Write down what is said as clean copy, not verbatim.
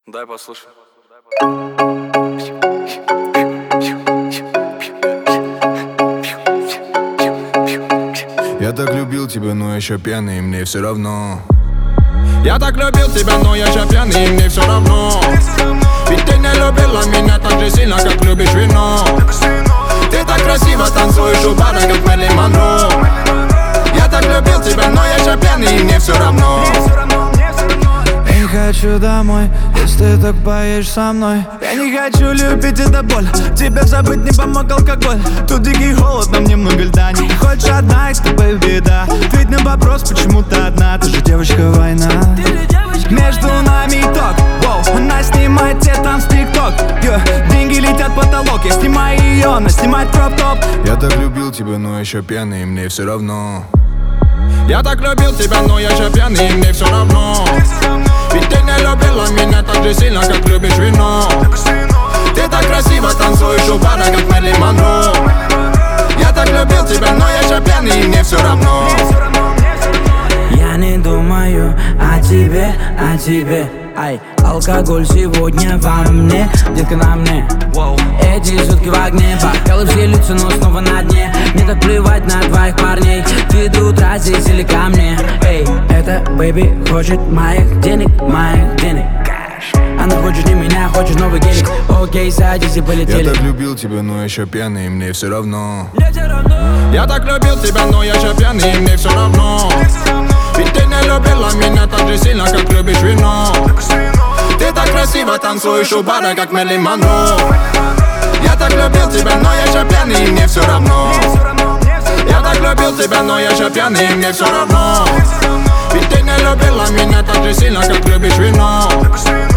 Дай послушай. Я так любил тебя, но еще пьяный, и мне все равно. Я так любил тебя, но я же пьяный, и мне все равно. Ведь ты не любила меня так же сильно, как любишь вино. Ты так красиво танцуешь у бара, как Мэрилин Монро. Я так любил тебя, но я же пьяный, и мне все равно. Я не хочу домой, если ты так поешь со мной. Я не хочу любить, это боль. Тебя забыть не помог алкоголь. Тут дикий холод, нам немного льда. Не хочешь одна, и с тобой беда. Ответь на вопрос, почему ты одна. Ты же девочка война. Между нами итог, воу. Она снимает те там с тикток. Деньги летят в потолок. Я снимаю ее, она снимает кроп-топ. Я так любил тебя, но еще пьяный, и мне все равно. Я так любил тебя, но я же пьяный, и мне все равно. Ведь ты не любила меня так же сильно, как любишь вино. Ты так красиво танцуешь у бара, как Мэрилин Монро. Я так любил тебя, но я же пьяный, и мне все равно. Я не думаю о тебе, ай. Алкоголь сегодня во мне, детка на мне. Эти сутки в огне, бокалы все льются, но снова на дне. Мне так плевать на твоих парней, ты до утра здесь или ко мне. Эй, эта бэйби хочет моих денег. Она хочет не меня, хочет новый гелик. Окей, садись и полетели. Я так любил тебя, но еще пьяный, и мне все равно. Я так любил тебя, но я же пьяный, и мне все равно. Ведь ты не любила меня так же сильно, как любишь вино. Ты так красиво танцуешь у бара, как Мэрилин Монро. Я так любил тебя, но я же пьяный, и мне все равно. Я так любил тебя, но я же пьяный, и мне все равно. Ведь ты не любила меня так же сильно, как любишь вино.